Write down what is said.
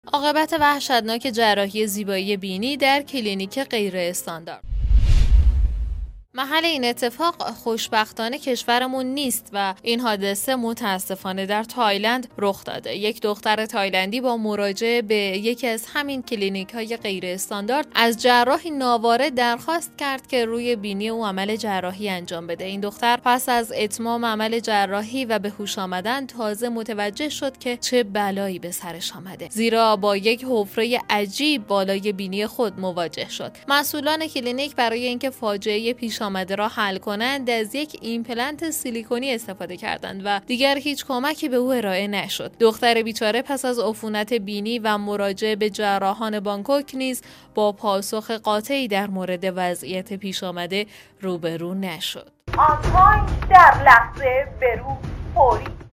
عاقبت وحشتناک جراحی زیبایی بینی در کلینیک غیر استاندارد. محل این اتفاق خوشبختانه کشورمون نیست و این حادثه متاسفانه در تایلند رخ داده. یک دختر تایلندی با مراجعه به یکی از همین کلینیک‌های غیر استاندارد از جراحی ناوارد درخواست کرد که روی بینی او عمل جراحی انجام بده. این دختر پس از اتمام عمل جراحی و به هوش آمدن تازه متوجه شد که چه بلایی به سرش آمده، زیرا با یک حفره عجیب بالای بینی خود مواجه شد. مسئولان کلینیک برای اینکه فاجعه پیش آمده را حل کنند از یک ایمپلنت سیلیکونی استفاده کردند و دیگر هیچ کمکی به او ارائه نشد. دختر بیچاره پس از عفونت بینی و مراجعه به جراحان بانکوک نیز با پاسخ قاطعی در مورد وضعیت پیش آمده روبرو نشد. آنها در لحظه برو فوری